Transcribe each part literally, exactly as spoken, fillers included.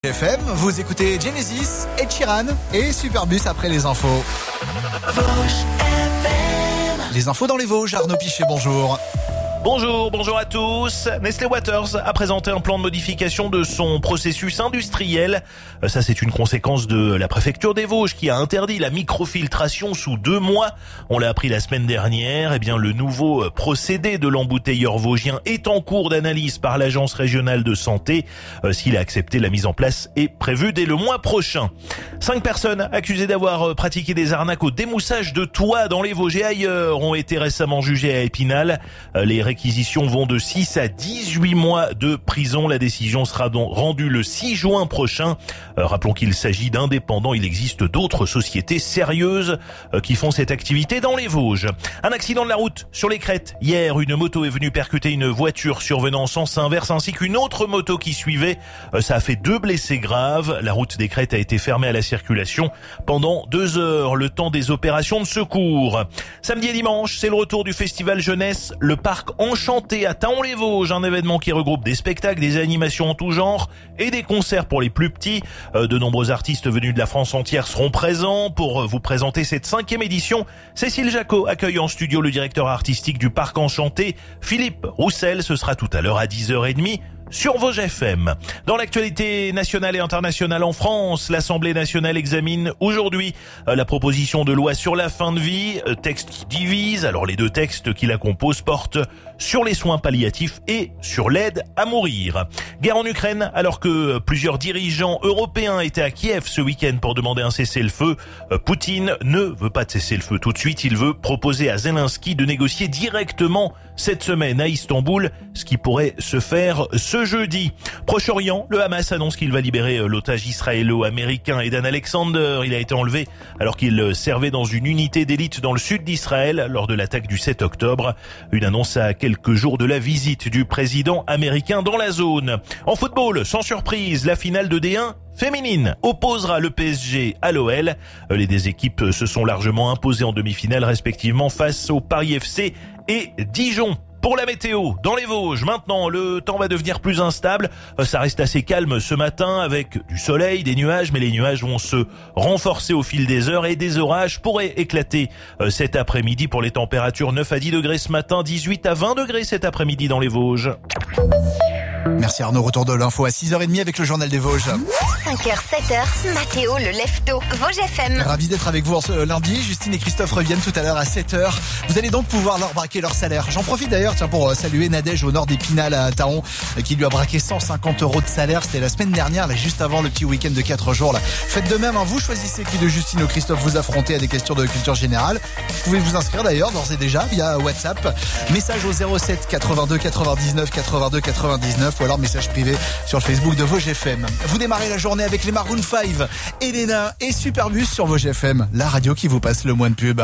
F M, vous écoutez Genesis, Ed Sheeran et Superbus après les infos. Les infos dans les Vosges, Arnaud Pichet, bonjour. Bonjour, bonjour à tous. Nestlé Waters a présenté un plan de modification de son processus industriel. Ça, c'est une conséquence de la préfecture des Vosges qui a interdit la microfiltration sous deux mois. On l'a appris la semaine dernière. Eh bien, le nouveau procédé de l'embouteilleur vosgien est en cours d'analyse par l'agence régionale de santé. S'il a accepté, la mise en place est prévue dès le mois prochain. Cinq personnes accusées d'avoir pratiqué des arnaques au démoussage de toits dans les Vosges et ailleurs ont été récemment jugées à Épinal. Les réquisitions vont de six à dix-huit mois de prison. La décision sera donc rendue le six juin prochain. Euh, rappelons qu'il s'agit d'indépendants. Il existe d'autres sociétés sérieuses euh, qui font cette activité dans les Vosges. Un accident de la route sur les crêtes. Hier, une moto est venue percuter une voiture survenant en sens inverse ainsi qu'une autre moto qui suivait. Euh, ça a fait deux blessés graves. La route des crêtes a été fermée à la circulation pendant deux heures, le temps des opérations de secours. Samedi et dimanche, c'est le retour du festival jeunesse, le parc Enchanté à Thaon-les-Vosges, un événement qui regroupe des spectacles, des animations en tout genre et des concerts pour les plus petits. De nombreux artistes venus de la France entière seront présents pour vous présenter cette cinquième édition. Cécile Jacot accueille en studio le directeur artistique du parc Enchanté, Philippe Roussel. Ce sera tout à l'heure à dix heures trente. Sur Vosges F M. Dans l'actualité nationale et internationale en France, l'Assemblée nationale examine aujourd'hui la proposition de loi sur la fin de vie, texte qui divise. Alors les deux textes qui la composent portent sur les soins palliatifs et sur l'aide à mourir. Guerre en Ukraine, alors que plusieurs dirigeants européens étaient à Kiev ce week-end pour demander un cessez-le-feu. Poutine ne veut pas de cessez-le-feu tout de suite. Il veut proposer à Zelensky de négocier directement cette semaine à Istanbul, ce qui pourrait se faire ce jeudi. Proche-Orient, le Hamas annonce qu'il va libérer l'otage israélo-américain Edan Alexander. Il a été enlevé alors qu'il servait dans une unité d'élite dans le sud d'Israël lors de l'attaque du sept octobre. Une annonce à quelques jours de la visite du président américain dans la zone. En football, sans surprise, la finale de D un féminine opposera le P S G à l'O L. Les deux équipes se sont largement imposées en demi-finale respectivement face au Paris F C et Dijon. Pour la météo, dans les Vosges, maintenant, le temps va devenir plus instable. Ça reste assez calme ce matin avec du soleil, des nuages, mais les nuages vont se renforcer au fil des heures et des orages pourraient éclater cet après-midi pour les températures neuf à dix degrés ce matin, dix-huit à vingt degrés cet après-midi dans les Vosges. Merci Arnaud, retour de l'info à six heures trente avec le journal des Vosges. cinq heures, sept heures, Mathéo le lève-tôt, Vosges F M. Ravi d'être avec vous ce lundi. Justine et Christophe reviennent tout à l'heure à sept heures. Vous allez donc pouvoir leur braquer leur salaire. J'en profite d'ailleurs tiens, pour saluer Nadège au nord d'Épinal à Thaon qui lui a braqué cent cinquante euros de salaire. C'était la semaine dernière, là, juste avant le petit week-end de quatre jours. Là. Faites de même, hein, vous choisissez qui de Justine ou Christophe vous affrontez à des questions de culture générale. Vous pouvez vous inscrire d'ailleurs d'ores et déjà via WhatsApp. Message au zéro sept quatre-vingt-deux quatre-vingt-dix-neuf quatre-vingt-deux quatre-vingt-dix-neuf ou alors message privé sur le Facebook de Vosges F M. Vous démarrez la journée avec les Maroon cinq, Elena et Superbus sur Vosges F M, la radio qui vous passe le moins de pub.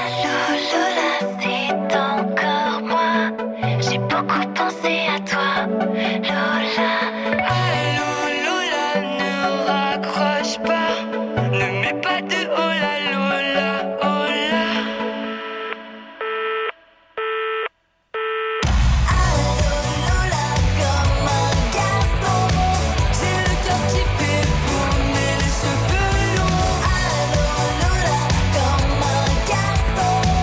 J'ai beaucoup pensé à toi, Lola. Allô, Lola, ne raccroche pas. Ne mets pas de oh là, Lola, oh là. Allô, Lola, comme un garçon. J'ai le cœur qui fait tourner les cheveux longs. Allô, Lola, comme un garçon.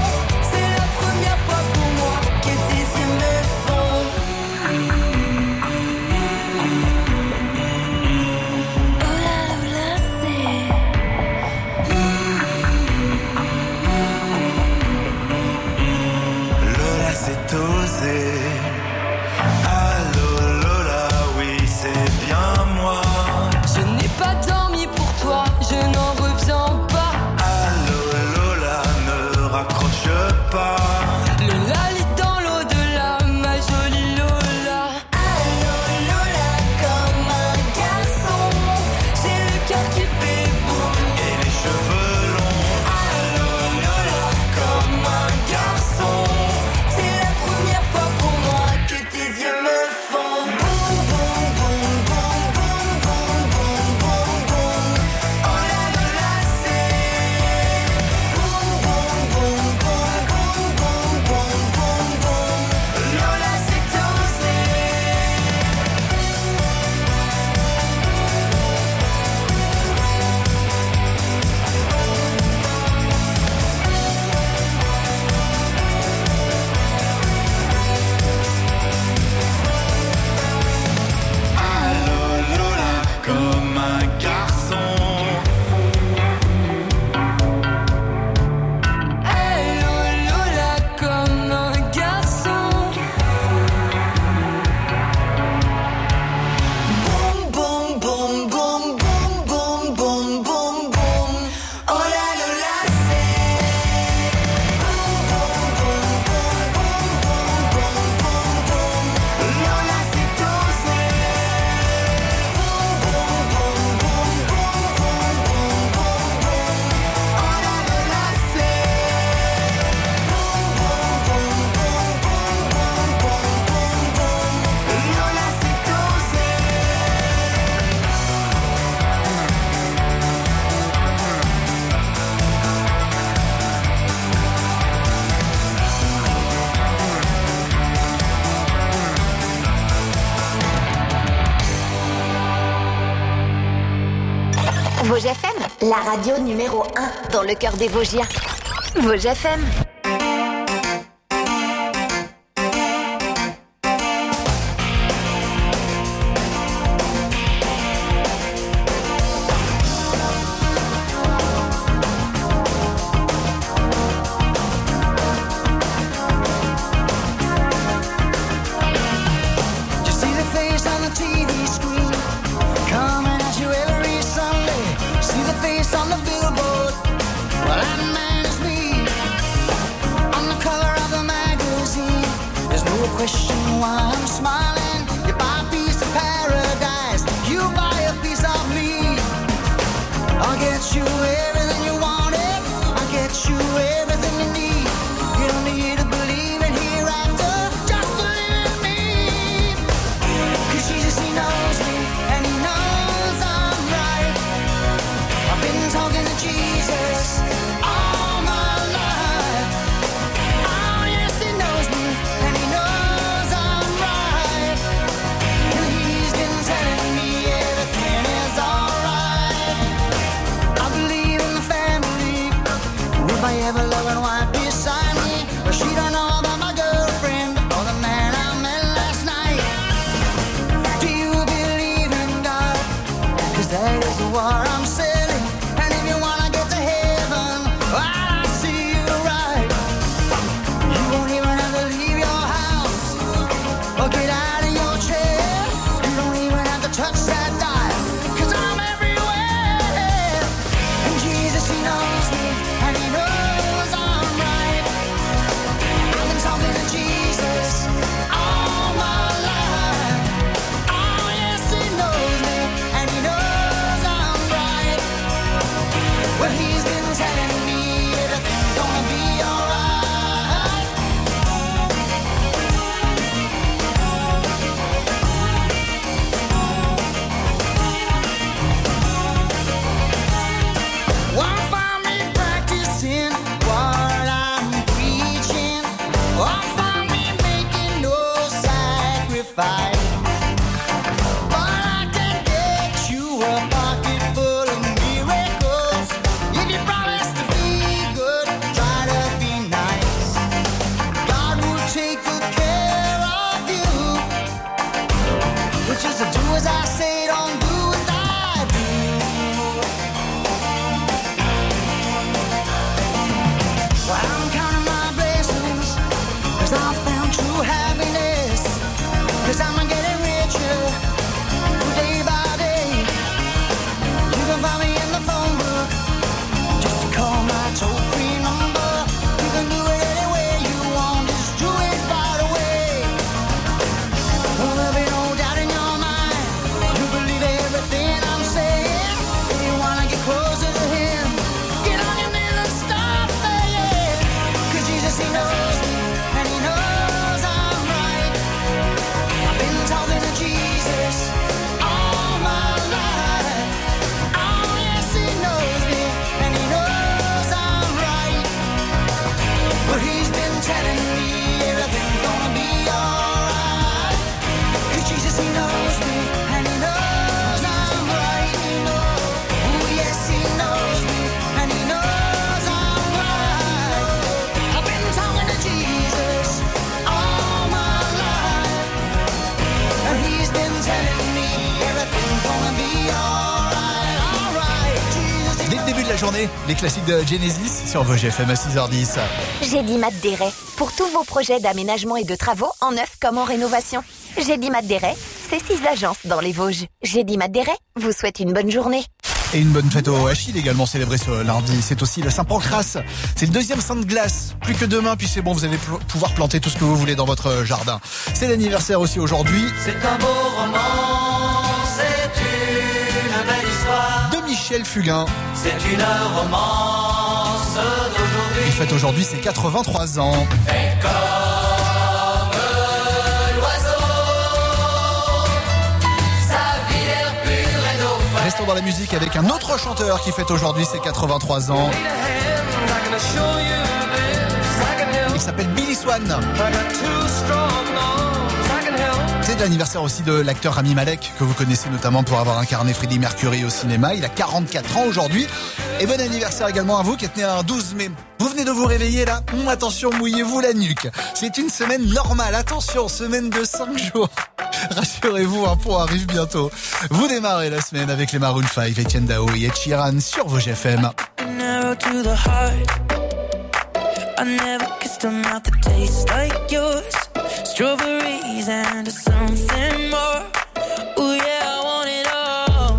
comme un garçon. Elle Lola comme un garçon. Boum, boum, boum, boum, boum, boum, boum, boum, boum. Oh la Lola, c'est boum, boum, boum, boum, boum, boum, boum, boum. Lola, c'est dosé. Boum, boum, boum, boum, boum, boum, boum, boum, boum. Oh la Lola, c'est boum, boum, boum, boum, boum, boum, boum, boum. Lola, c'est dosé. Vosges F M, la radio numéro un dans le cœur des Vosgiens. Vosges F M. You see the face on the T V screen, coming at you every Sunday. See the face on the billboard, well that man is me. On the cover of the magazine, there's no question why I'm smiling. You buy a piece of paradise, you buy a piece of me. I'll get you everything you wanted, I'll get you everything you need. You don't need to believe in hereafter, just believe in me. Cause Jesus, he knows me, and he knows I'm right. I've been talking to Jesus all my life. Oh yes, he knows me, and he knows I'm right. And he's been telling me everything is alright. I believe in the family, with my ever-loving wife beside me. But she don't know about my girlfriend, or the man I met last night. Do you believe in God? Cause that is the war I'm selling. And if you wanna get to heaven, well, I see you right. You won't even have to leave your house or get out of your chair. You don't even have to touch that dial, cause I'm everywhere. And Jesus, he knows me, and he knows I'm right. I've been talking to Jesus all my life. Oh yes, he knows me, and he knows I'm right. la journée, les classiques de Genesis sur Vosges F M à six heures dix. Gédimat Desraies, pour tous vos projets d'aménagement et de travaux, en neuf comme en rénovation. Gédimat Desraies, c'est six agences dans les Vosges. Gédimat Desraies vous souhaite une bonne journée. Et une bonne fête au Achille également célébrée ce lundi. C'est aussi le Saint-Pancras. C'est le deuxième saint de glace. Plus que demain, puis c'est bon, vous allez pl- pouvoir planter tout ce que vous voulez dans votre jardin. C'est l'anniversaire aussi aujourd'hui. C'est un beau roman, c'est une belle histoire. De Michel Fugain. C'est une romance d'aujourd'hui. Il fête aujourd'hui ses quatre-vingt-trois ans. Et comme l'oiseau, sa vie l'air pur et nos Restons dans la musique avec un autre chanteur qui fête aujourd'hui ses quatre-vingt-trois ans. Il s'appelle Billy Swan. C'est l'anniversaire aussi de l'acteur Rami Malek, que vous connaissez notamment pour avoir incarné Freddie Mercury au cinéma. Il a quarante-quatre ans aujourd'hui. Et bon anniversaire également à vous qui êtes né un douze mai. Vous venez de vous réveiller là. Hum, attention, mouillez-vous la nuque. C'est une semaine normale. Attention, semaine de cinq jours. Rassurez-vous, un pont arrive bientôt. Vous démarrez la semaine avec les Maroon five, Etienne Dao et Ed Sheeran sur Vosges F M. I never kissed a mouth that tastes like yours. Strawberries and something more. Ooh yeah, I want it all.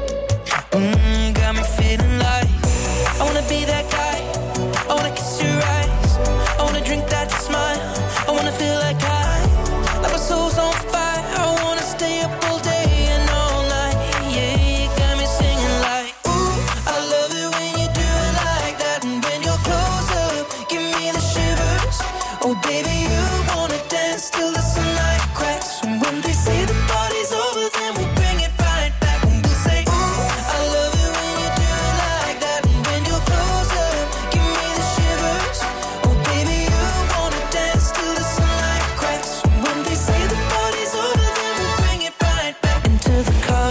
Mm, got me feeling like I wanna be that guy. I wanna kiss your eyes. I wanna drink that smile. I wanna feel like I, like my soul's on fire. I wanna stay up all day and all night. Yeah, you got me singing like ooh, I love it when you do it like that. And when you're close up, give me the shivers. Oh baby, you wanna dance till the sunlight cracks. And when they say the party's over, then we bring it right back. And we'll say ooh, I love it when you do it like that. And when you're close up, give me the shivers. Oh baby, you wanna dance till the sunlight cracks. And when they say the party's over, then we bring it right back. Into the car,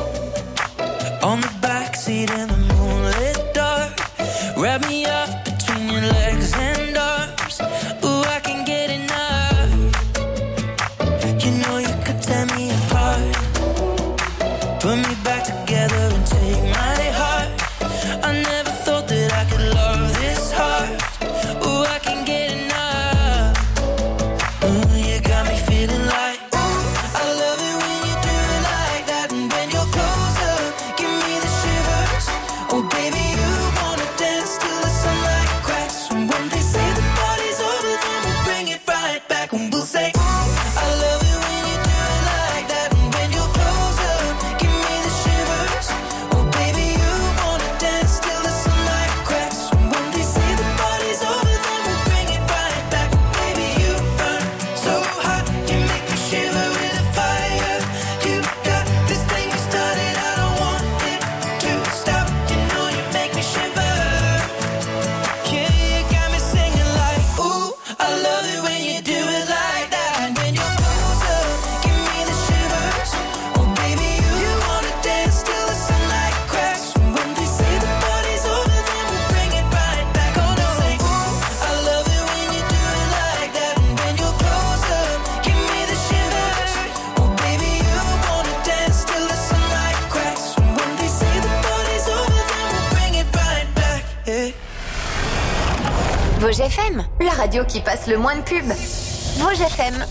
on the backseat in the moonlit dark. Wrap me up between your legs and arms. Ooh, I can get enough. You know you could tear me apart. Put me back together and take my heart. I never thought that I could love this hard. Ooh, I can get enough. Ooh, you got me feeling like ooh, I love it when you do it like that. And when you're close up, give me the shivers. Oh baby, you wanna dance till the sunlight cracks. And when they say the party's over, then we'll bring it right back. And we'll say ooh, I love it when you do it like that. And when you're close up, give me the shivers. Oh baby, you wanna dance till the sunlight cracks. And when they say the party's over, then we'll bring it right back. Baby, you burn so hot, you make me shiver with the fire. You got this thing you started, I don't want it to stop. You know you make me shiver. Yeah, you got me singing like ooh, I love it when you do it like that. And when you're close up, give me the shivers. Oh baby, you wanna dance till the sunlight cracks. And when they say the party's over, then we'll bring it right back. Oh no, say ooh, I love it when you do it like that. And when you're close up, give me the shivers. Oh baby, you wanna dance till the sunlight cracks. And when they say the party's over, then we'll bring it right back. Yeah. Vosges F M, la radio qui passe le moins de pubs. Vosges F M.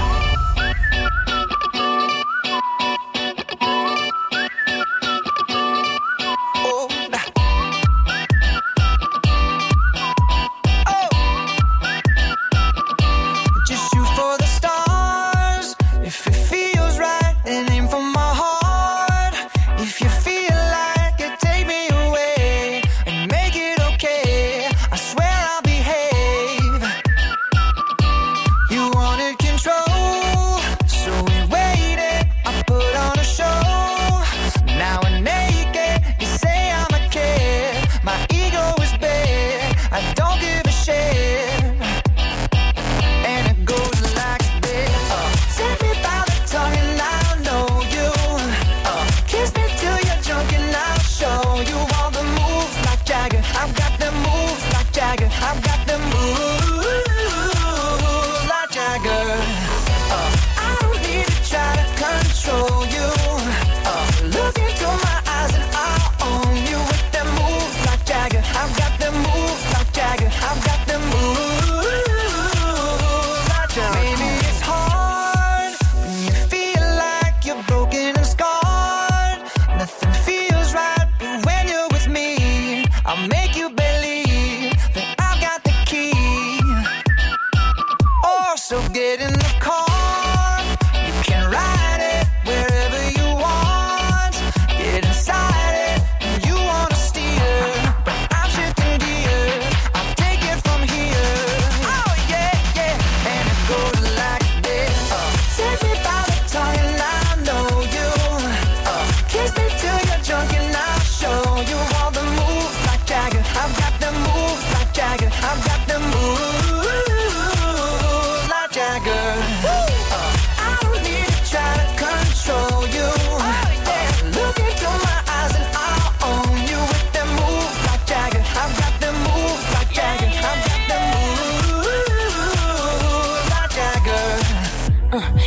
Just shoot for the stars. If it feels right, then aim for my heart. If you feel like it, take me away and make it okay. I swear I'll behave. You wanted control.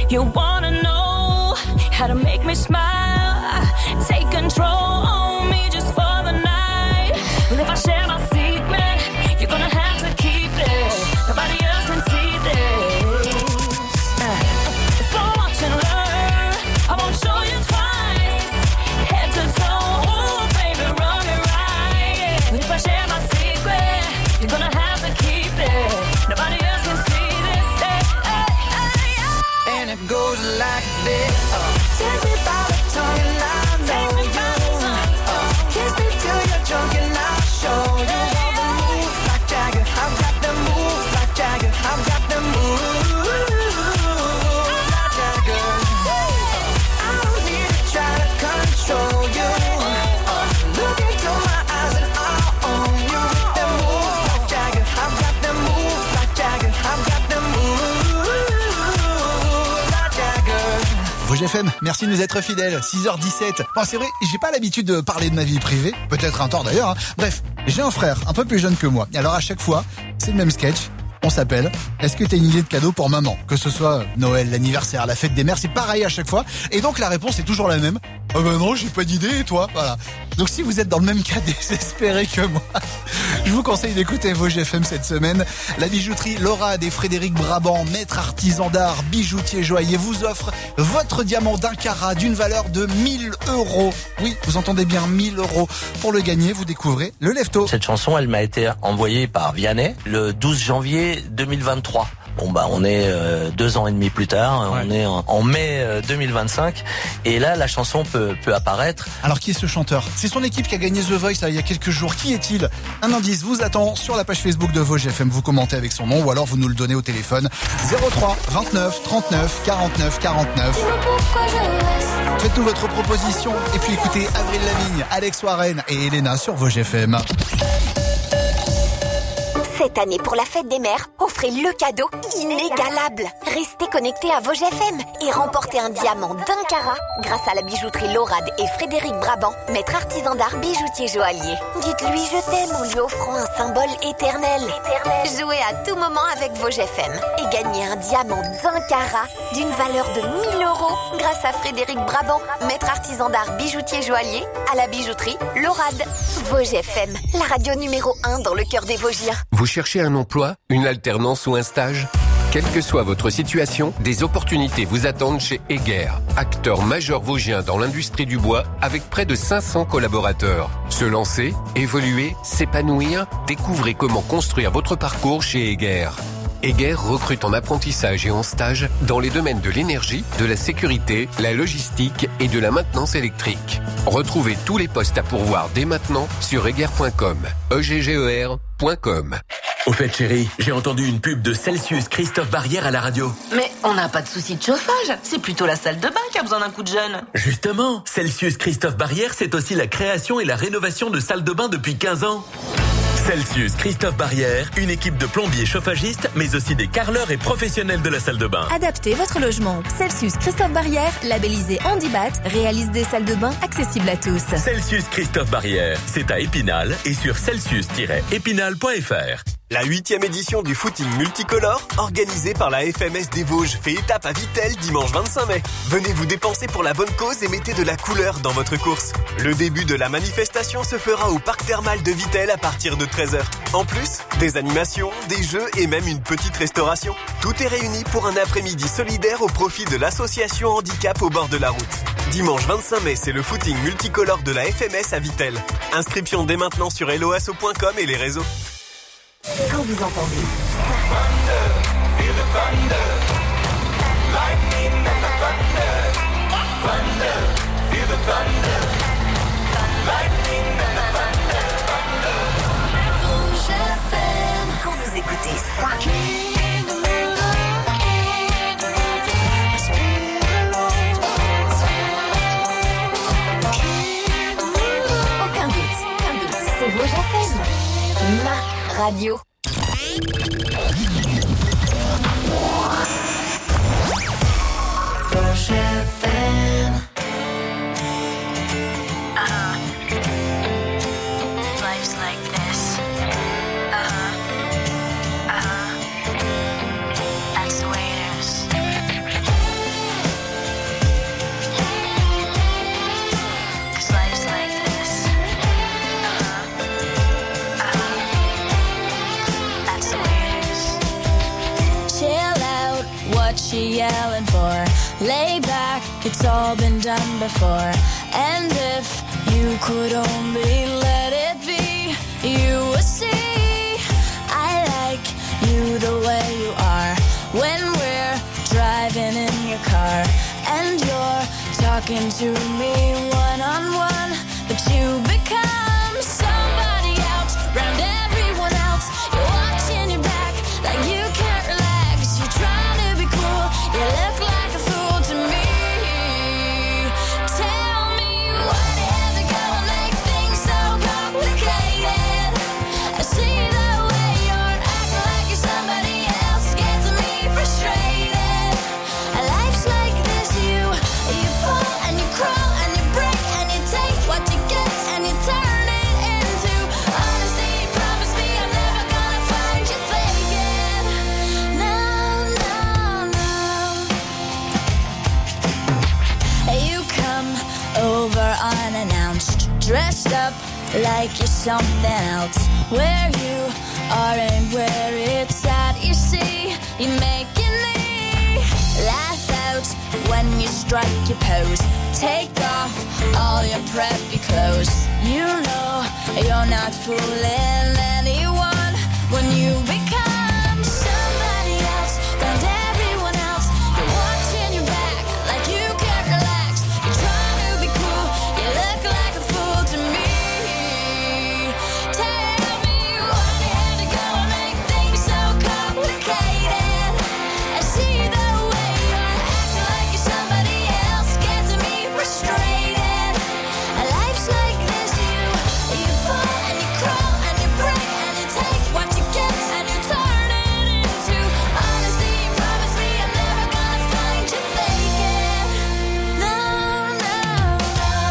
You wanna know how to make me smile? Take control on me just for the night. Well, if I share my secret, you're gonna have to keep it. Nobody else can see this. So watch and learn. I won't show you twice. Head to toe, ooh, baby, run it right. But if I share my secret, you're gonna have to keep it. Nobody else can see this. Hey, hey, hey, hey. And it goes like this. Take me by the tongue and I know you. Kiss me till you're drunk and I'll show you all the moves like Jagger. I've got the moves like Jagger. I've got the moves like Jagger. I don't need to try to control you. Look into my eyes and I'll own you with the moves like Jagger. I've got the moves like Jagger. I've got the moves like Jagger. Vosges F M, merci de nous être fidèles. six heures dix-sept. Bon, c'est vrai, j'ai pas l'habitude de parler de ma vie privée. Peut-être un tort d'ailleurs. Hein. Bref, j'ai un frère un peu plus jeune que moi. Alors à chaque fois, c'est le même sketch. On s'appelle. Est-ce que t'as une idée de cadeau pour maman? Que ce soit Noël, l'anniversaire, la fête des mères, c'est pareil à chaque fois. Et donc la réponse est toujours la même. Ah ben non, j'ai pas d'idée, et toi? Voilà. Donc si vous êtes dans le même cas désespéré que moi, je vous conseille d'écouter Vosges F M cette semaine. La bijouterie Laurade et Frédéric Brabant, maître artisan d'art, bijoutier joaillier, vous offre votre diamant d'un carat d'une valeur de mille euros. Oui, vous entendez bien, mille euros. Pour le gagner, vous découvrez le Lefto. Cette chanson, elle m'a été envoyée par Vianney le douze janvier deux mille vingt-trois. Bon bah on est euh, deux ans et demi plus tard, ouais. On est en, en mai euh, deux mille vingt-cinq et là la chanson peut, peut apparaître. Alors qui est ce chanteur? C'est son équipe qui a gagné The Voice là, il y a quelques jours. Qui est-il? Un indice vous attend sur la page Facebook de Vosges F M. Vous commentez avec son nom ou alors vous nous le donnez au téléphone zéro trois vingt-neuf trente-neuf quarante-neuf quarante-neuf. Faites-nous votre proposition et puis écoutez Avril Lavigne, Alex Warren et Elena sur Vosges F M. Cette année, pour la fête des mères, offrez le cadeau inégalable. Restez connectés à Vosges F M et remportez un diamant d'un carat grâce à la bijouterie Laurade et Frédéric Brabant, maître artisan d'art bijoutier joaillier. Dites-lui je t'aime en lui offrant un symbole éternel. éternel. Jouez à tout moment avec Vosges F M et gagnez un diamant d'un carat d'une valeur de mille euros grâce à Frédéric Brabant, maître artisan d'art bijoutier joaillier à la bijouterie Laurade. Vosges F M, la radio numéro un dans le cœur des Vosgiens. Vous cherchez un emploi, une alternance ou un stage? Quelle que soit votre situation, des opportunités vous attendent chez Eger, acteur majeur vosgien dans l'industrie du bois avec près de cinq cents collaborateurs. Se lancer, évoluer, s'épanouir, découvrez comment construire votre parcours chez Eger. Eger recrute en apprentissage et en stage dans les domaines de l'énergie, de la sécurité, la logistique et de la maintenance électrique. Retrouvez tous les postes à pourvoir dès maintenant sur eger point com. E G G E R point com. Au fait, chérie, j'ai entendu une pub de Celsius Christophe Barrière à la radio. Mais on n'a pas de souci de chauffage. C'est plutôt la salle de bain qui a besoin d'un coup de jeune. Justement, Celsius Christophe Barrière, c'est aussi la création et la rénovation de salles de bain depuis quinze ans. Celsius Christophe Barrière, une équipe de plombiers chauffagistes, mais aussi des carreleurs et professionnels de la salle de bain. Adaptez votre logement. Celsius Christophe Barrière, labellisé Handibat, réalise des salles de bain accessibles à tous. Celsius Christophe Barrière, c'est à Épinal et sur celsius tiret épinal point f r. La huitième édition du footing multicolore, organisée par la F M S des Vosges, fait étape à Vittel dimanche vingt-cinq mai. Venez vous dépenser pour la bonne cause et mettez de la couleur dans votre course. Le début de la manifestation se fera au parc thermal de Vittel à partir de treize heures. En plus, des animations, des jeux et même une petite restauration. Tout est réuni pour un après-midi solidaire au profit de l'association Handicap au bord de la route. Dimanche vingt-cinq mai, c'est le footing multicolore de la F M S à Vittel. Inscription dès maintenant sur hello asso point com et les réseaux. Quand vous entendez quand vous écoutez ça, aucun doute, aucun doute, c'est Vosges F M, ma radio. Vosges F M. Uh-huh. Life's like this. Uh-huh. Uh-huh. That's the way it is. you yelling for? Lay back, it's all been done before. And if you could only let it be, you would see I like you the way you are. When we're driving in your car and you're talking to me one on one, but you become somebody else round everyone else. You're watching your back like you can't relax. You're trying to be cool, you look like a fool to me. Tell me what have to go and make things so complicated. I see the way you're acting like you're somebody else, gets me frustrated. Life's like this, you you fall and you crawl and you break and you take what you get and you turn it into honesty. Promise me I'm never gonna find you faking. No, no, no. You come over unannounced, dressed up like you're something else. Where you are and where it's at, you see, you making me laugh out when you strike your pose. Take off all your preppy clothes. You know you're not fooling anyone when you become somebody else round everyone else. You're watching your back like you can't relax. You're trying to be cool, you look like a fool to me. Tell me what you had to go and make things so complicated. I see the way you're acting like you're somebody else, gets me frustrated. Life's like this, you you fall and you crawl and you break and you take what you get and you turn it into honesty. Promise me I'm never gonna find you faking. No, no,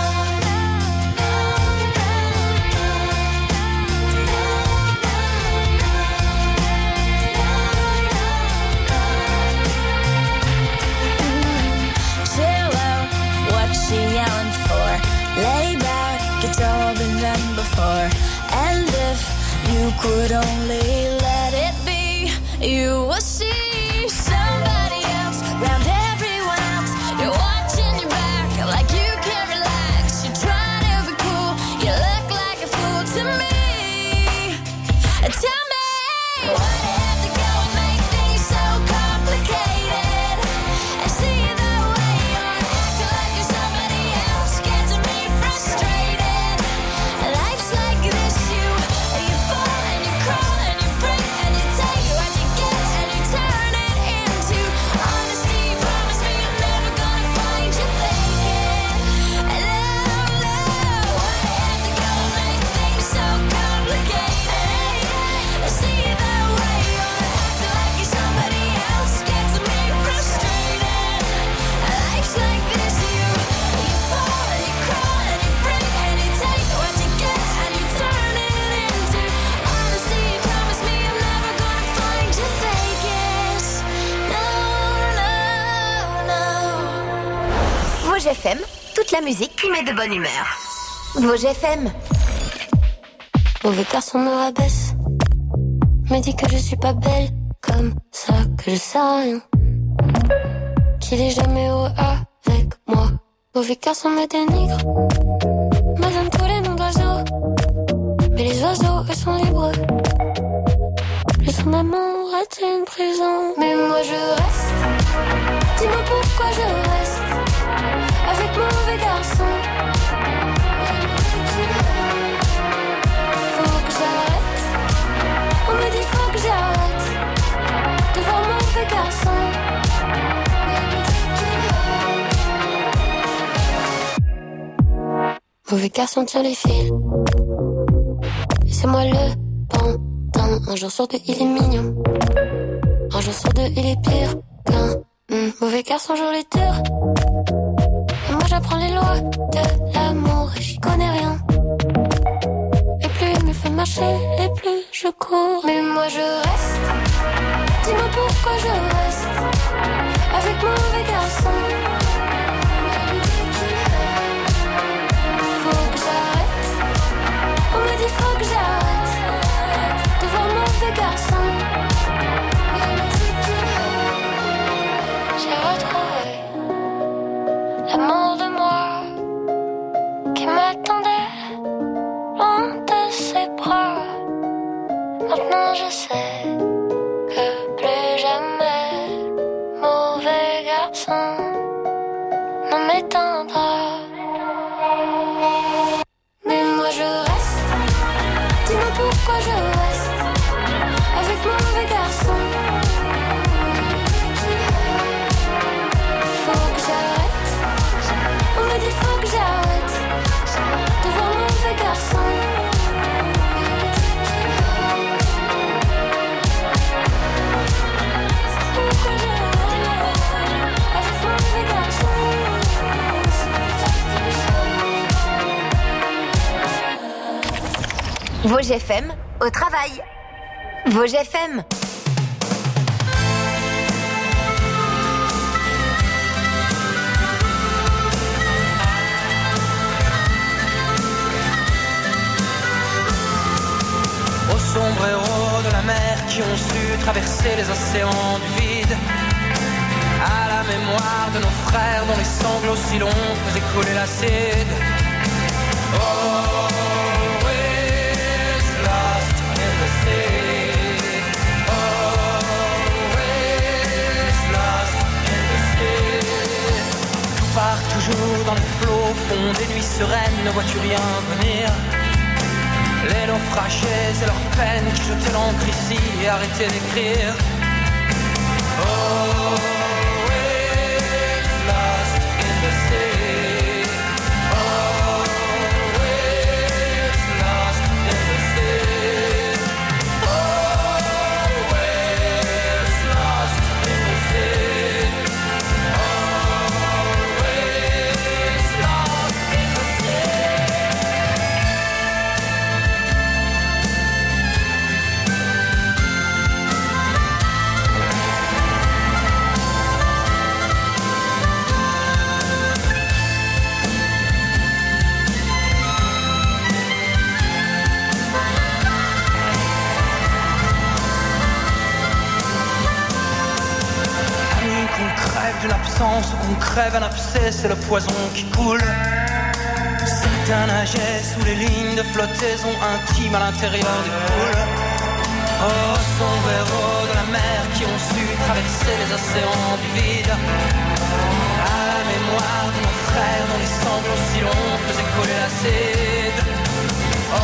chill out, what you yelling for? Lay back, it's all been done before. And if you could only let it be, you will see somebody else round everyone else. You're watching your back like you can't relax. You're trying to be cool, you look like a fool to me. Tell me what have to go and make things so complicated. I see the way you're acting like you're somebody else, gets me frustrated. Life's like this, you you fall and you crawl and you break and you take what you get and you turn it into honesty. Promise me I'm never gonna find you faking. Love, love, what have to go and make things so complicated. I see the way you're acting like you're somebody else, gets me frustrated. Life's like this, you you fall and you crawl and you break and you take what you get and you turn it into honesty. Promise me I'm never gonna find you faking. No, no, no. Vosges F M, toute la musique qui met de bonne humeur. Vosges F M. Mauvais garçon me rabaisse, me dit que je suis pas belle, comme ça que je sais rien, qu'il est jamais heureux avec moi. Mauvais garçon me dénigre, me donne tous les noms d'oiseaux, mais les oiseaux eux sont libres. Le son d'amour est une prison, mais moi je reste. Dis-moi pourquoi je reste avec mon mauvais garçon. Faut que j'arrête. On me dit faut que j'arrête de voir mon mauvais garçon. Mauvais garçon tire les fils, et c'est moi le pantin. Un jour sur deux il est mignon, un jour sur deux il est pire qu'un mmh. Mauvais garçon joue les durs, et moi j'apprends les lois de l'amour et j'y connais rien. Et plus il me fait marcher, et plus je cours. Mais moi je reste. Dis-moi pourquoi je reste avec mon mauvais garçon. Faut que j'arrête. On me dit faut que j'arrête de voir mon mauvais garçon. pourquoi je reste avec mon mauvais garçon. Faut que j'arrête, on me dit faut que j'arrête de voir mon mauvais garçon. Vosges F M, au travail. Vosges F M. Aux sombreros de la mer qui ont su traverser les océans du vide, à la mémoire de nos frères dont les sanglots si longs faisaient couler l'acide. Always lost in the sea. Always lost in the sea. Tout part toujours dans les flots, fond des nuits sereines, ne vois-tu rien venir? Les naufragés et leurs peines qui jetaient l'encre ici et arrêtaient d'écrire. Always lost in the sea. Always lost in the sea. Always lost in the sea. Always lost in the sea. Qu'on crève d'une absence ou qu'on crève un abcès, c'est le poison qui coule. Certains nageaient sous les lignes de flottaison intimes à l'intérieur des poules. Oh, sombreros de la mer qui ont su traverser les océans du vide, à la mémoire de nos frères dont les sanglots si longs faisaient couler l'acide. Oh,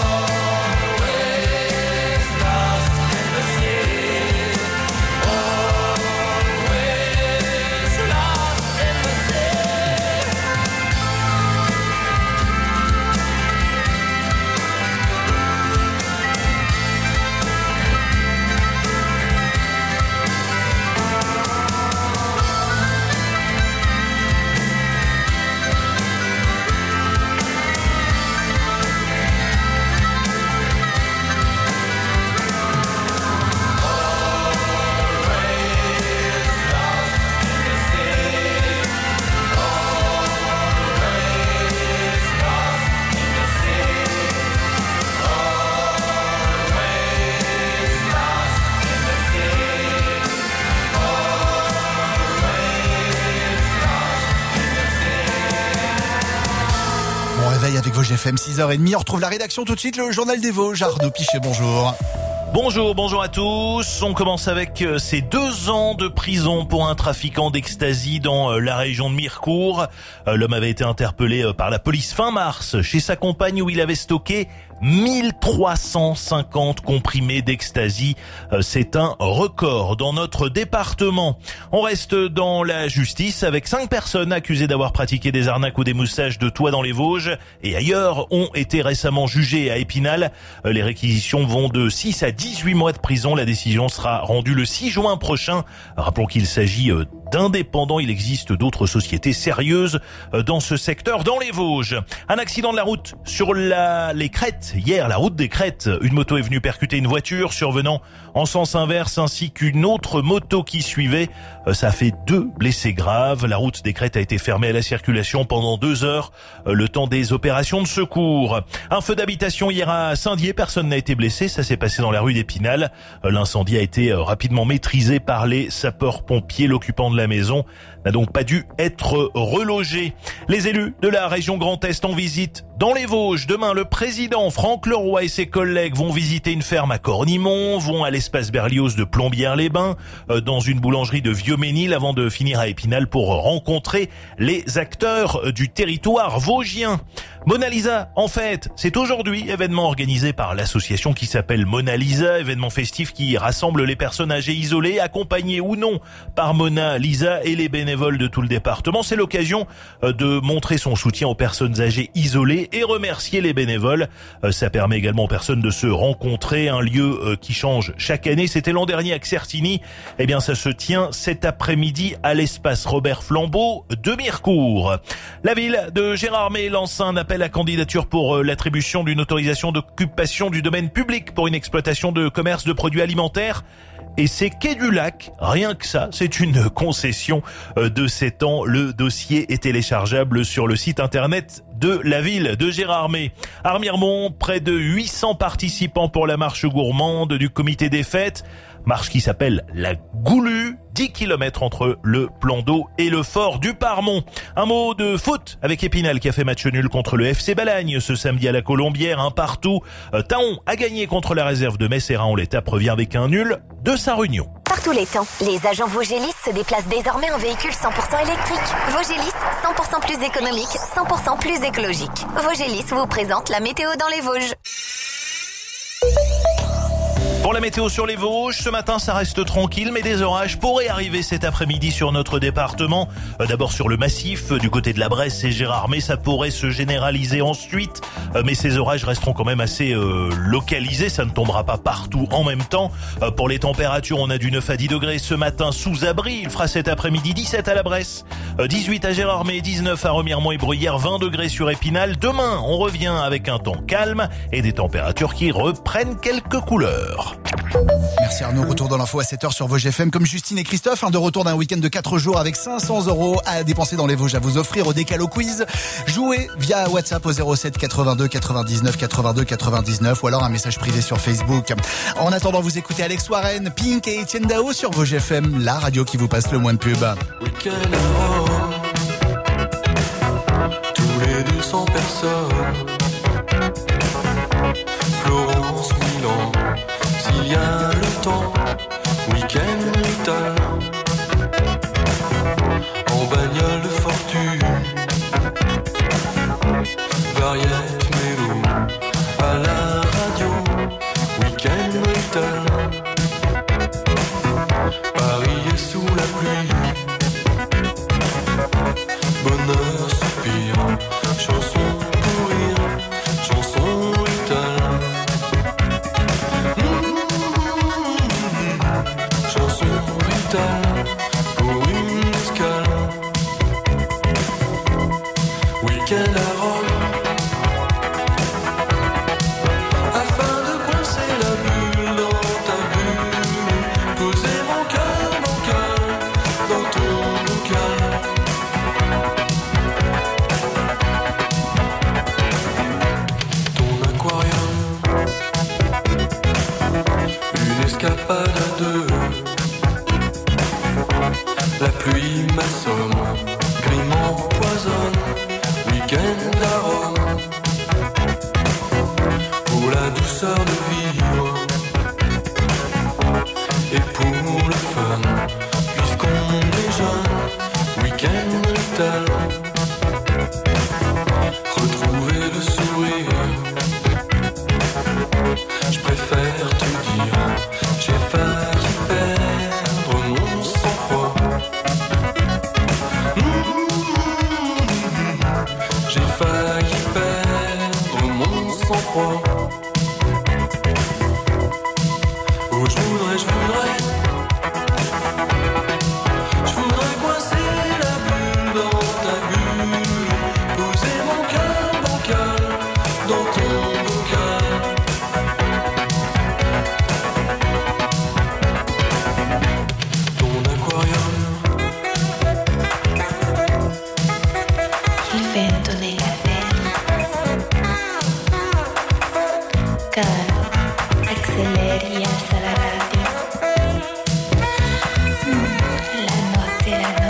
Avec Vosges F M, six heures trente. On retrouve la rédaction tout de suite, le journal des Vosges. Arnaud Pichet, bonjour. Bonjour, bonjour à tous. On commence avec ces deux ans de prison pour un trafiquant d'ecstasy dans la région de Mirecourt. L'homme avait été interpellé par la police fin mars chez sa compagne où il avait stocké mille trois cent cinquante comprimés d'ecstasy. C'est un record dans notre département. On reste dans la justice avec cinq personnes accusées d'avoir pratiqué des arnaques ou des moussages de toits dans les Vosges et ailleurs ont été récemment jugées à Épinal. Les réquisitions vont de six à dix-huit mois de prison. La décision sera rendue le six juin prochain. Rappelons qu'il s'agit d'indépendants. Il existe d'autres sociétés sérieuses dans ce secteur dans les Vosges. Un accident de la route sur la, les crêtes. Hier, la route des Crêtes, une moto est venue percuter une voiture survenant en sens inverse ainsi qu'une autre moto qui suivait. Ça a fait deux blessés graves. La route des Crêtes a été fermée à la circulation pendant deux heures, le temps des opérations de secours. Un feu d'habitation hier à Saint-Dié, personne n'a été blessé. Ça s'est passé dans la rue d'Épinal. L'incendie a été rapidement maîtrisé par les sapeurs-pompiers. L'occupant de la maison n'a donc pas dû être relogé. Les élus de la région Grand Est en visite dans les Vosges. Demain, le président Franck Leroy et ses collègues vont visiter une ferme à Cornimont, vont à l'espace Berlioz de Plombières-les-Bains, dans une boulangerie de Vieux-Ménil avant de finir à Épinal pour rencontrer les acteurs du territoire vosgien. Mona Lisa, en fait, c'est aujourd'hui, événement organisé par l'association qui s'appelle Mona Lisa, événement festif qui rassemble les personnes âgées isolées, accompagnées ou non par Mona Lisa et les bénévoles de tout le département. C'est l'occasion de montrer son soutien aux personnes âgées isolées et remercier les bénévoles. Ça permet également aux personnes de se rencontrer, un lieu qui change chaque année. C'était l'an dernier à Certigny. Eh bien, ça se tient cet après-midi à l'espace Robert Flambeau de Mirecourt. La ville de Gérardmer lance un appel à candidature pour l'attribution d'une autorisation d'occupation du domaine public pour une exploitation de commerce de produits alimentaires. Et c'est Quai du Lac, rien que ça, c'est une concession de sept ans. Le dossier est téléchargeable sur le site internet de la ville de Gérardmer. À Remiremont, près de huit cents participants pour la marche gourmande du comité des fêtes. Marche qui s'appelle la Goulue, dix kilomètres entre le plan d'eau et le fort du Parmont. Un mot de foot avec Épinal qui a fait match nul contre le F C Balagne ce samedi à la Colombière, un partout. Taon a gagné contre la réserve de Metz et Raon l'étape revient avec un nul de Sarre-Union. Par tous les temps, les agents Vogelis se déplacent désormais en véhicule cent pour cent électrique. Vogelis, cent pour cent plus économique, cent pour cent plus écologique. Vogelis vous présente la météo dans les Vosges. Pour la météo sur les Vosges, ce matin ça reste tranquille, mais des orages pourraient arriver cet après-midi sur notre département. D'abord sur le massif, du côté de la Bresse et Gérardmer, ça pourrait se généraliser ensuite. Mais ces orages resteront quand même assez euh, localisés, ça ne tombera pas partout en même temps. Euh, pour les températures, on a du neuf à dix degrés ce matin sous abri. Il fera cet après-midi dix-sept à la Bresse, euh, dix-huit à Gérardmer, dix-neuf à Remiremont et Bruyères, vingt degrés sur Épinal. Demain, on revient avec un temps calme et des températures qui reprennent quelques couleurs. Merci Arnaud, retour dans l'info à sept heures sur Vosges F M comme Justine et Christophe, hein, de retour d'un week-end de quatre jours avec cinq cents euros à dépenser dans les Vosges à vous offrir au Décalo Quiz. Jouez via WhatsApp au zéro sept quatre-vingt-deux quatre-vingt-dix-neuf quatre-vingt-deux quatre-vingt-dix-neuf ou alors un message privé sur Facebook. En attendant, vous écoutez Alex Warren, Pink et Etienne Dao sur Vosges F M, la radio qui vous passe le moins de pub. Tous les deux cents personnes, Florence, Milan, s'il y a le temps, week-end brutal, en bagnole de fortune, variette mélo, à la radio, week-end brutal, Paris est sous la pluie, bonheur, soupir, chanson pour rire, chanson brutale. Pour une escale, week-end à Rome, afin de coincer la bulle dans ta bulle, poser mon cœur bancal dans ton bocal. Ton aquarium, une escapade à deux. La pluie m'assomme, gris m'empoisonne, week-end à Rome, pour la douceur de vivre, et pour le fun, puisqu'on est jeune, week-end brutal, retrouver le sourire, je préfère te dire, j'ai failli perdre mon sang-froid. J'ai failli perdre mon sang-froid. Oh, je voudrais, je voudrais, je voudrais coincer la bulle dans ta bulle, poser mon cœur bancal dans ton bocal. Ton aquarium. Il vento nella pelle, caro, acceleri e alza la radio. Mm, la notte, la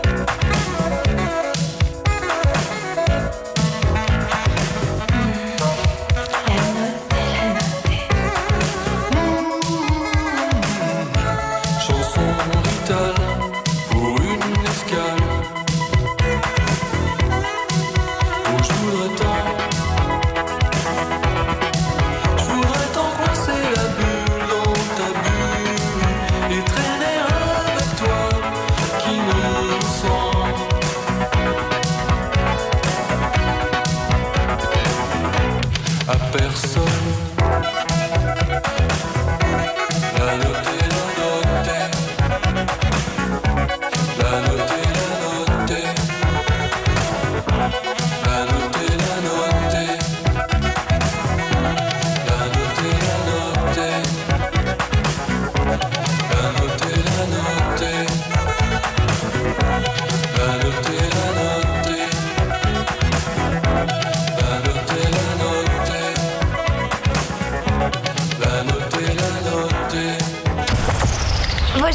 notte. Mm,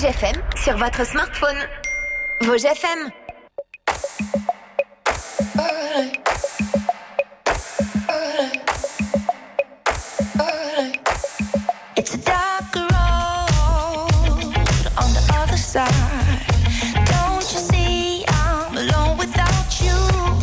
Vosges F M sur votre smartphone. Vosges F M. It's a dark road on the other side. Don't you see I'm alone without you?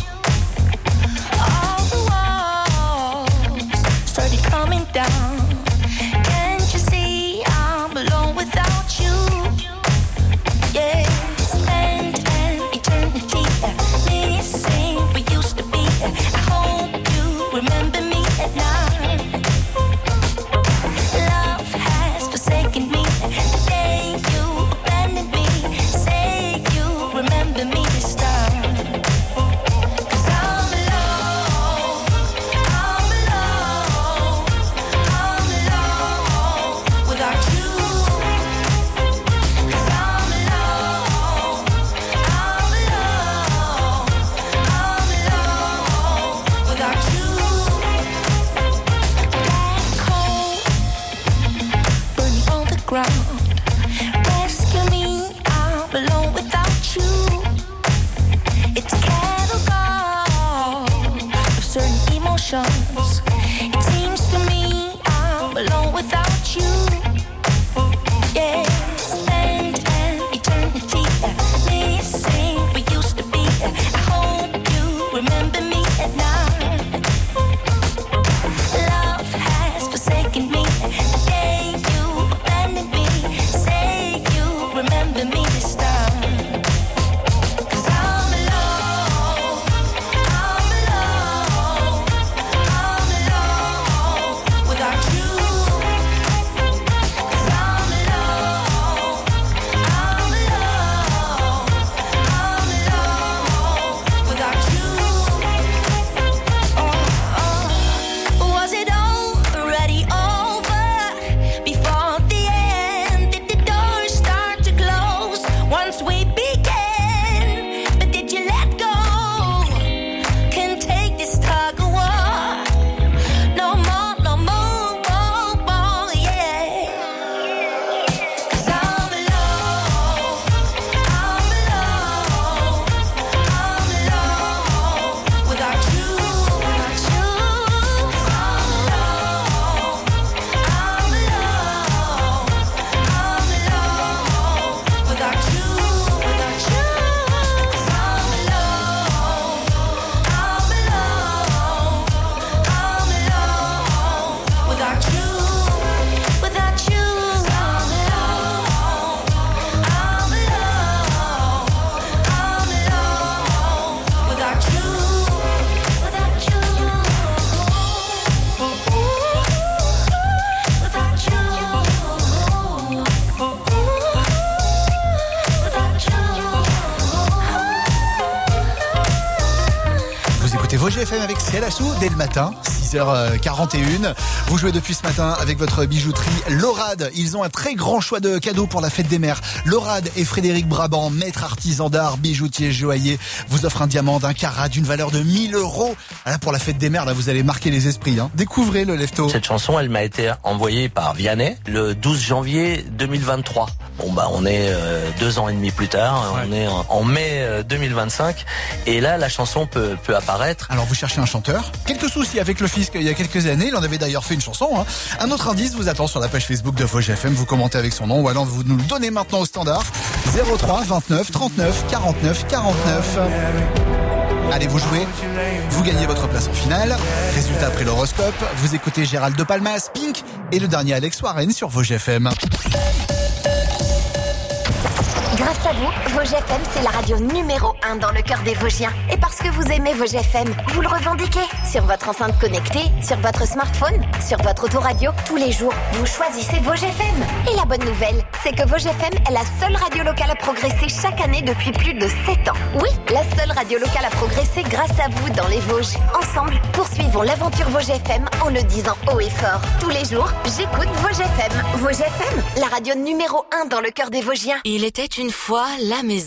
All the walls started coming down. Can't you see I'm alone without you? Yeah, spend an eternity missing we used to be. I hope you remember me at night. Love has forsaken me the day you abandoned me. Say you remember me this time. 'Cause I'm alone, I'm alone, I'm alone without you. 'Cause I'm alone, I'm alone, I'm alone without you. Black hole burning on the ground. Rescue me, I'm alone without you. It's a catalog of certain emotions. It seems to me I'm alone without you. Yeah, spend an eternity missing we used to be. I hope you remember me at night. Love has forsaken me the day you abandoned me. Say you remember me this time. 'Cause I'm alone, I'm alone, I'm alone without you. 'Cause I'm alone, I'm alone, I'm alone without you. Was it already over before the end? Did the doors start to close once we began? But did you let go? Can't take this tug of war. No more, no more, more, more, yeah. 'Cause I'm alone, I'm alone, I'm alone without you, without you. 'Cause I'm alone, I'm alone, I'm alone without you, without you. 'Cause I'm alone, I'm alone, I'm alone without you, without you. 'Cause I'm alone, I'm alone, I'm alone without you, without you. Without you, without you. Vous écoutez Vosges F M avec Ciel Assou dès le matin, six heures quarante et une. Vous jouez depuis ce matin avec votre bijouterie Lorad. Ils ont un très grand choix de cadeaux pour la fête des mères. Lorad et Frédéric Brabant, maître artisan d'art, bijoutier, joaillier, vous offrent un diamant d'un carat d'une valeur de mille euros. Là, pour la fête des mères, là, vous allez marquer les esprits. Hein. Découvrez le lefto. Cette chanson, elle m'a été envoyée par Vianney le douze janvier deux mille vingt-trois. Bon bah on est euh, deux ans et demi plus tard, ouais. On est en, en mai euh, deux mille vingt-cinq et là la chanson peut, peut apparaître. Alors vous cherchez un chanteur. Quelques soucis avec le fisc il y a quelques années, il en avait d'ailleurs fait une chanson. Hein. Un autre indice vous attend sur la page Facebook de Vosges F M, vous commentez avec son nom ou alors vous nous le donnez maintenant au standard zéro trois vingt-neuf trente-neuf quarante-neuf quarante-neuf. Allez, vous jouez, vous gagnez votre place en finale. Résultat après l'horoscope, vous écoutez Gérald de Palmas, Pink et le dernier Alex Warren sur Vosges F M. Grâce à vous, Vosges F M, c'est la radio numéro un dans le cœur des Vosgiens. Et parce que vous aimez Vosges F M, vous le revendiquez. Sur votre enceinte connectée, sur votre smartphone, sur votre autoradio, tous les jours, vous choisissez Vosges F M. Et la bonne nouvelle, c'est que Vosges F M est la seule radio locale à progresser chaque année depuis plus de sept ans. Oui, la seule radio locale à progresser grâce à vous dans les Vosges. Ensemble, poursuivons l'aventure Vosges F M en le disant haut et fort. Tous les jours, j'écoute Vosges F M. Vosges F M, la radio numéro un dans le cœur des Vosgiens. Il était une fois la maison.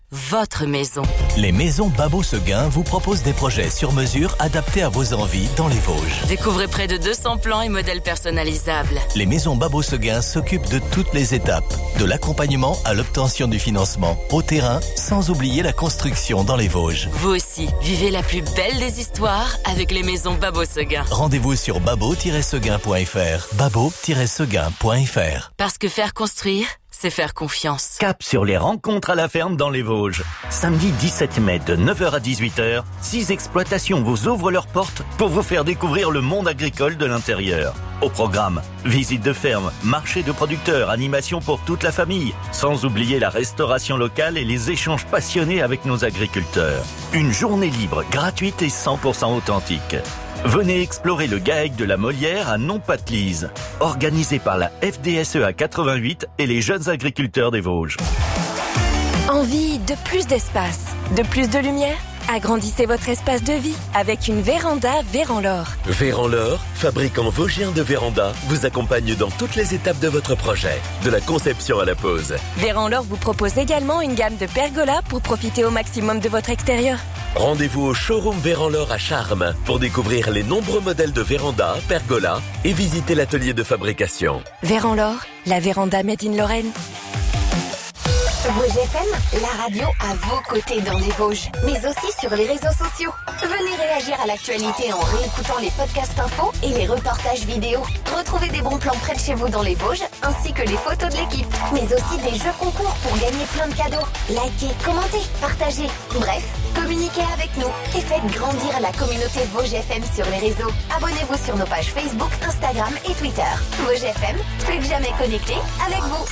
votre maison. Les maisons Babot-Seguin vous proposent des projets sur mesure adaptés à vos envies dans les Vosges. Découvrez près de deux cents plans et modèles personnalisables. Les maisons Babot-Seguin s'occupent de toutes les étapes, de l'accompagnement à l'obtention du financement, au terrain, sans oublier la construction dans les Vosges. Vous aussi, vivez la plus belle des histoires avec les maisons Babot-Seguin. Rendez-vous sur babot tiret seguin point f r. babot tiret seguin point f r. Parce que faire construire, c'est faire confiance. Cap sur les rencontres à la ferme dans les Vosges. Samedi dix-sept mai de neuf heures à dix-huit heures, six exploitations vous ouvrent leurs portes pour vous faire découvrir le monde agricole de l'intérieur. Au programme, visite de ferme, marché de producteurs, animation pour toute la famille, sans oublier la restauration locale et les échanges passionnés avec nos agriculteurs. Une journée libre, gratuite et cent pour cent authentique. Venez explorer le GAEC de la Molière à Non-Pas-de-Lise, organisé par la F D S E A quatre-vingt-huit et les jeunes agriculteurs des Vosges. Envie de plus d'espace, de plus de lumière? Agrandissez votre espace de vie avec une véranda Véranlore. Véranlore, fabricant vosgien de véranda, vous accompagne dans toutes les étapes de votre projet, de la conception à la pose. Véranlore vous propose également une gamme de pergolas pour profiter au maximum de votre extérieur. Rendez-vous au showroom Véranlore à Charmes pour découvrir les nombreux modèles de véranda, pergolas et visiter l'atelier de fabrication. Véranlore, la véranda made in Lorraine. Vosges F M, la radio à vos côtés dans les Vosges, mais aussi sur les réseaux sociaux. Venez réagir à l'actualité en réécoutant les podcasts infos et les reportages vidéo. Retrouvez des bons plans près de chez vous dans les Vosges, ainsi que les photos de l'équipe, mais aussi des jeux concours pour gagner plein de cadeaux. Likez, commentez, partagez, bref, communiquez avec nous et faites grandir la communauté Vosges F M sur les réseaux. Abonnez-vous sur nos pages Facebook, Instagram et Twitter. Vosges F M, plus que jamais connecté avec vous.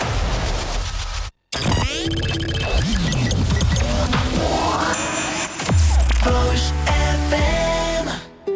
Vosges F M.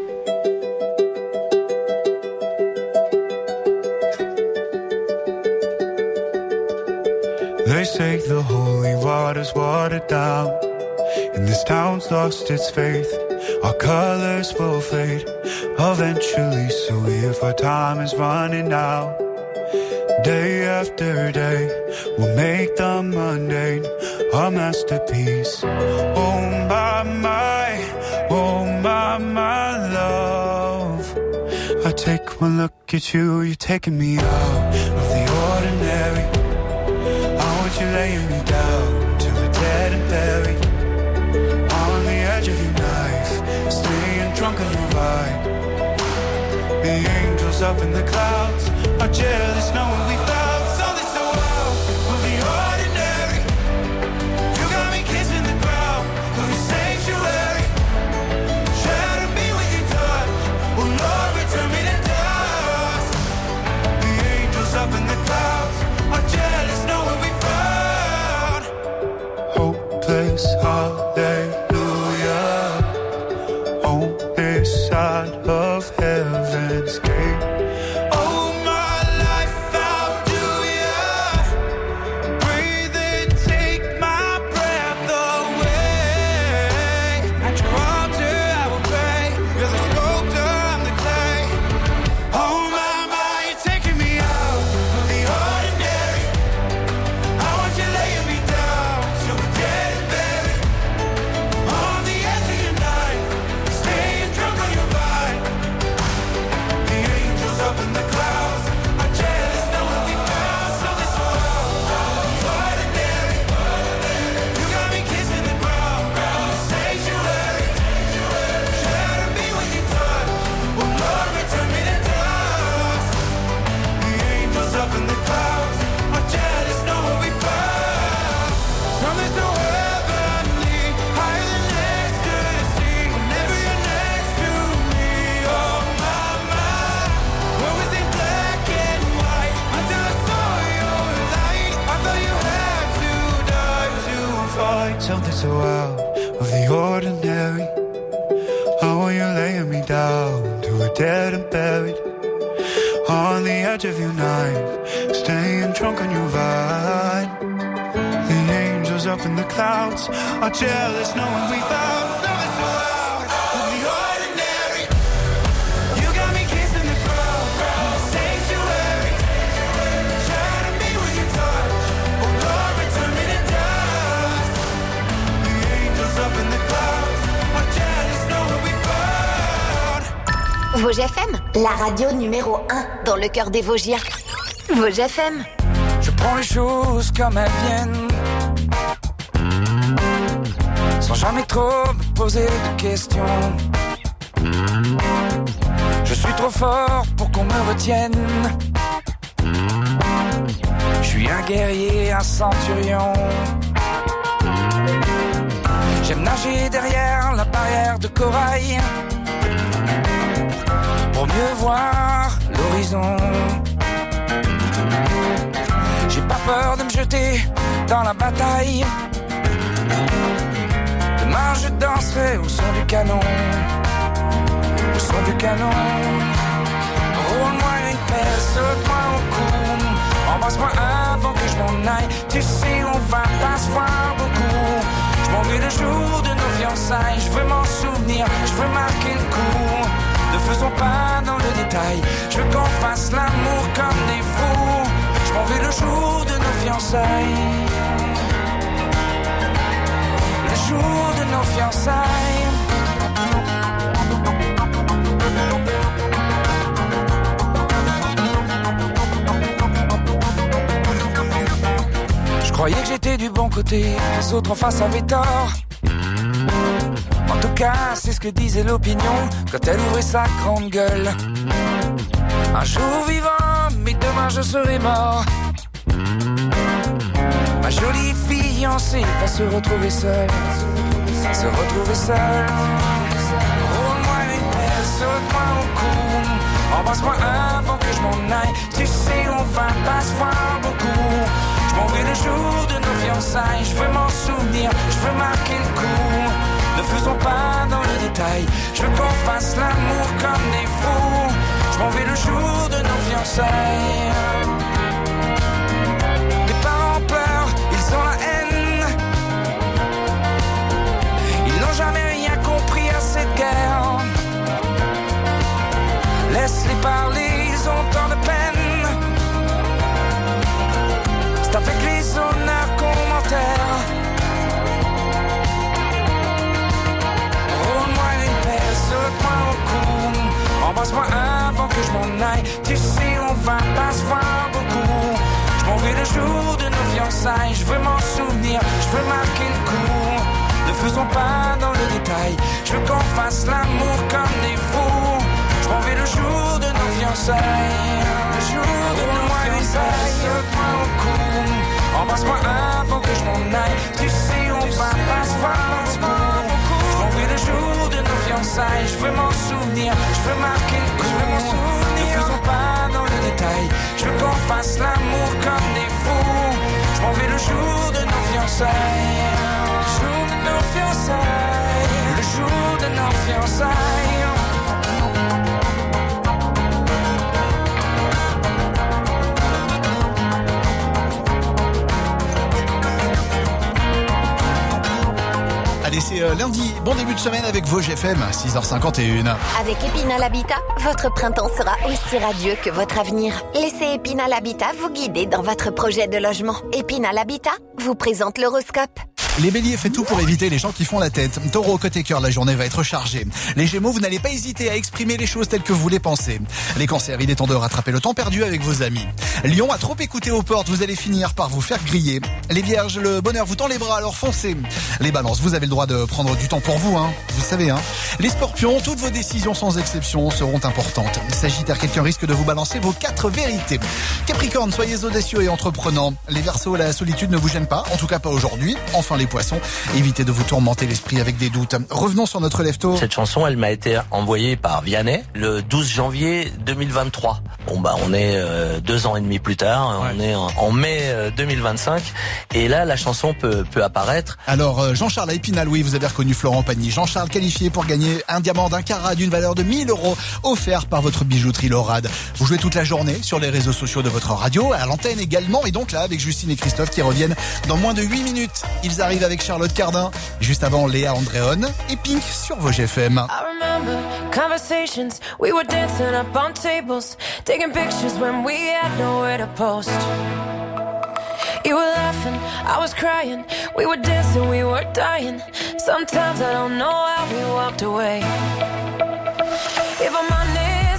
They say the holy water's watered down, and this town's lost its faith. Our colors will fade eventually, so if our time is running out, day after day, we'll make the mundane a masterpiece. Oh my, my, oh my, my love. I take one look at you, you're taking me out of the ordinary. I want you laying me down till we're dead and buried. On the edge of your knife, staying drunk on your vibe. The angels up in the clouds are jealous knowing we found something so out of the ordinary. You got me kissing the ground of your sanctuary. Shatter me with your touch, oh Lord, return me to dust. The angels up in the clouds are jealous knowing we found hopeless hallelujah on this side of heaven's gate. Something so out of the ordinary. How are you laying me down to a dead and buried? On the edge of your knife, staying drunk on your vine. The angels up in the clouds are jealous knowing we found something so out of the ordinary. You got me kissing the ground, the sanctuary. Shatter me with your touch, oh Lord, return me to dust. Vosges F M, la radio numéro un dans le cœur des Vosgiens. Vosges F M. Je prends les choses comme elles viennent, sans jamais trop me poser de questions. Je suis trop fort pour qu'on me retienne. Je suis un guerrier, un centurion. J'aime nager derrière la barrière de corail pour mieux voir l'horizon. J'ai pas peur de me jeter dans la bataille. Demain je danserai au son du canon, au son du canon. Roule-moi une pelle, saute-moi au cou, embrasse-moi avant que je m'en aille. Tu sais on va pas se voir beaucoup. Je m'en vais le jour de nos fiançailles. Je veux m'en souvenir, je veux marquer le coup. Ne faisons pas dans le détail. Je veux qu'on fasse l'amour comme des fous. Je m'en vais le jour de nos fiançailles. Le jour de nos fiançailles. Je croyais que j'étais du bon côté, les autres en face avaient tort. En tout cas, c'est ce que disait l'opinion quand elle ouvrait sa grande gueule. Un jour vivant, mais demain je serai mort. Ma jolie fiancée va se retrouver seule, se retrouver seule. Roule-moi une pelle, saute-moi au cou, embrasse-moi avant que je m'en aille. Tu sais, on va pas se voir beaucoup. Je m'en vais le jour de nos fiançailles. Je veux m'en souvenir, je veux marquer le coup. Ne faisons pas dans le détail. Je veux qu'on fasse l'amour comme des fous. Je m'en vais le jour de nos fiançailles. Les parents pleurent, ils ont la haine. Ils n'ont jamais rien compris à cette guerre. Laisse-les parler, ils ont tant de peine. C'est avec les honneurs qu'on m'enterre. Roule-moi une pelle, saute-moi au cou, embrasse-moi avant que je m'en aille. Tu sais, on va pas se voir beaucoup. Je m'en vais le jour de nos fiançailles. Je veux m'en souvenir, je veux marquer le coup. Ne faisons pas dans le détail. Je veux qu'on fasse l'amour comme des fous. Je m'en vais le jour de nos fiançailles. Le jour de nos fiançailles. Saute-moi au cou, embrasse-moi avant que je m'en aille. Tu sais, on va pas se voir beaucoup. Je m'en vais le jour de nos fiançailles. Je veux m'en souvenir, je veux marquer le coup. Ne faisons pas dans le détail. Je veux qu'on fasse l'amour comme des fous. Je m'en vais le jour de nos fiançailles. Le jour de nos fiançailles. Le jour de nos fiançailles. Allez, c'est euh, lundi, bon début de semaine avec Vosges F M, six heures cinquante et une. Avec Épinal Habitat, votre printemps sera aussi radieux que votre avenir. Laissez Épinal Habitat vous guider dans votre projet de logement. Épinal Habitat vous présente l'horoscope. Les béliers, faites tout pour éviter les gens qui font la tête. Taureau, côté cœur, la journée va être chargée. Les gémeaux, vous n'allez pas hésiter à exprimer les choses telles que vous les pensez. Les cancers, il est temps de rattraper le temps perdu avec vos amis. Lion, à trop écouter aux portes, vous allez finir par vous faire griller. Les vierges, le bonheur vous tend les bras, alors foncez. Les balances, vous avez le droit de prendre du temps pour vous, hein. Vous savez, hein. Les scorpions, toutes vos décisions sans exception seront importantes. Sagittaire, quelqu'un risque de vous balancer vos quatre vérités. Capricorne, soyez audacieux et entreprenants. Les Verseaux, la solitude ne vous gêne pas, en tout cas pas aujourd'hui. Enfin, les poissons, évitez de vous tourmenter l'esprit avec des doutes. Revenons sur notre lève-tôt. Cette chanson, elle m'a été envoyée par Vianney le douze janvier deux mille vingt-trois. Bon bah on est euh, deux ans et demi plus tard, ouais. On est en, en mai euh, deux mille vingt-cinq et là la chanson peut, peut apparaître. Alors euh, Jean-Charles à Épinal, oui, vous avez reconnu Florent Pagny. Jean-Charles qualifié pour gagner un diamant d'un carat d'une valeur de mille euros offert par votre bijouterie Lorad. Vous jouez toute la journée sur les réseaux sociaux de votre radio, à l'antenne également, et donc là avec Justine et Christophe qui reviennent dans moins de huit minutes. Ils arrivent avec Charlotte Cardin, juste avant Léa Andréon et Pink sur Vosges F M. I remember conversations, we were dancing up on tables, taking pictures when we had nowhere to post. You were laughing, I was crying, we were dancing, we were dying. Sometimes I don't know how we walked away. If I'm honest,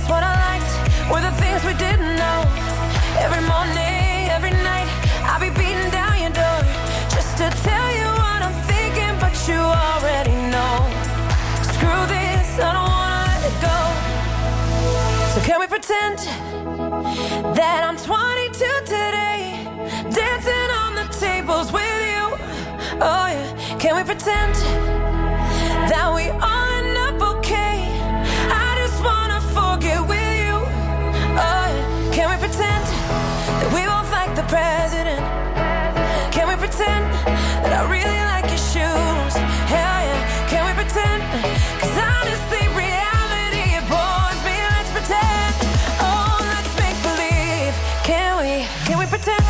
we didn't know. Every morning, every night, I'll be beating down your door just to tell you what I'm thinking, but you already know. Screw this, I don't wanna let it go. So can we pretend that I'm twenty-two today, dancing on the tables with you? Oh yeah, can we pretend that we all end up okay? I just wanna forget with you. Oh yeah, can we pretend that we both like the president? Can we pretend that I really like your shoes? Hell yeah, can we pretend? 'Cause honestly, reality it bores me. Let's pretend. Oh, let's make believe. Can we? Can we pretend?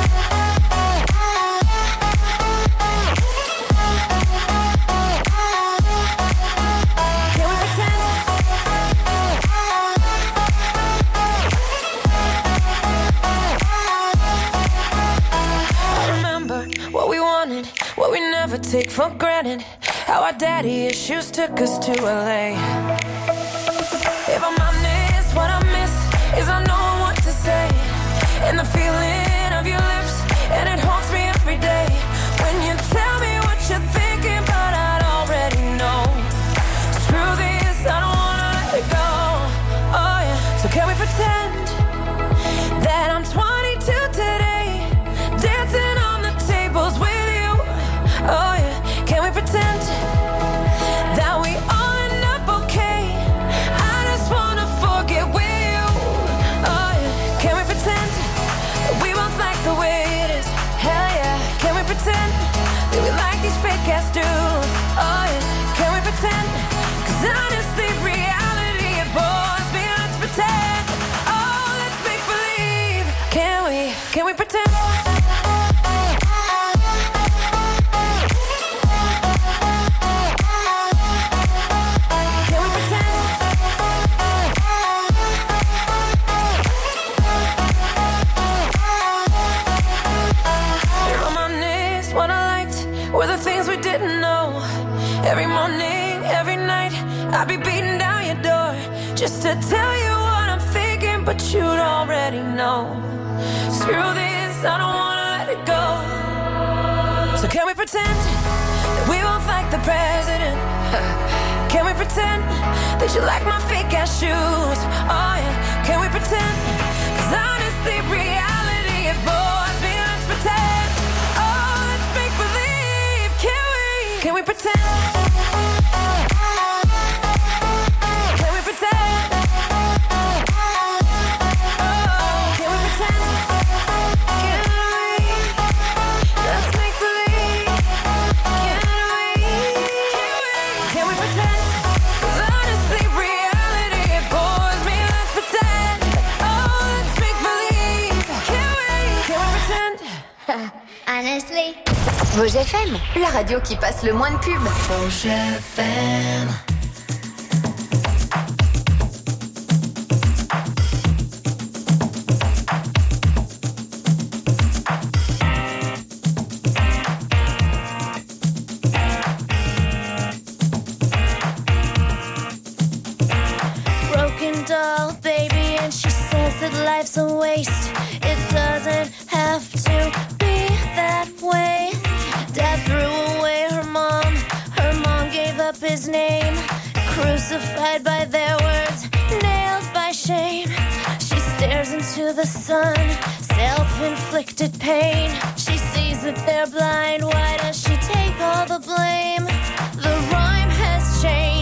What we never take for granted. How our daddy issues took us to L A. If I'm honest, what I miss is I know what to say. And the feeling of your lips, and it haunts me every day. When you tell me what you're thinking, but I'd already know. Screw this, I don't wanna let it go. Oh yeah, so can we pretend that I'm twenty-two today, dancing on the tables with you? Oh yeah, can we pretend that we all end up okay? I just wanna forget with you. Oh yeah, can we pretend that we both like the way it is? Hell yeah, can we pretend that we like these fake ass dudes? Oh yeah, can we pretend? 'Cause honestly, reality it bores me. Let's pretend. Oh, let's make believe. Can we? Can we pretend? Every morning, every night, I'll be beating down your door just to tell you what I'm thinking, but you'd already know. Screw this, I don't wanna let it go. So can we pretend that we both like the president? Can we pretend that you like my fake ass shoes? Oh yeah, can we pretend? 'Cause honestly, reality it bores me. Let's pretend. Oh, let's make believe. Can we? Can we pretend? Honestly. Vosges F M, la radio qui passe le moins de pub. Vosges F M. Broken doll, baby, and she says that life's a waste. It doesn't have to be that way. Dad threw away her mom. Her mom gave up his name. Crucified by their words, nailed by shame. She stares into the sun, self-inflicted pain. She sees that they're blind. Why does she take all the blame? The rhyme has changed.